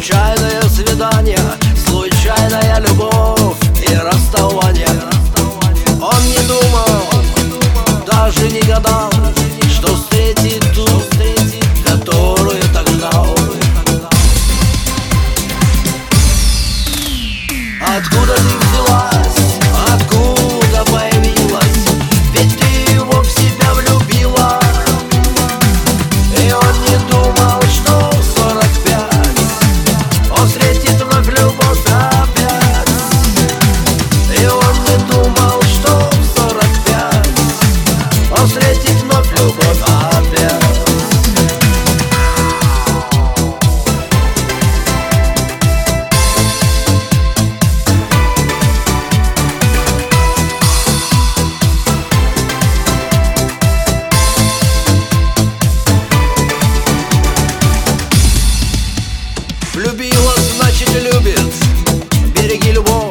Случайное свидание, случайная любовь и расставание. Он не думал, даже не гадал, что встретит ту, которую так ждал. Откуда ты взялась, откуда появилась? Ведь ты его в себя влюбила. И он не думал, что в 45 он встретит вновь любовь опять. И он не думал, что в 45 он встретит вновь любовь опять. Влюбилась, значит любит, береги любовь.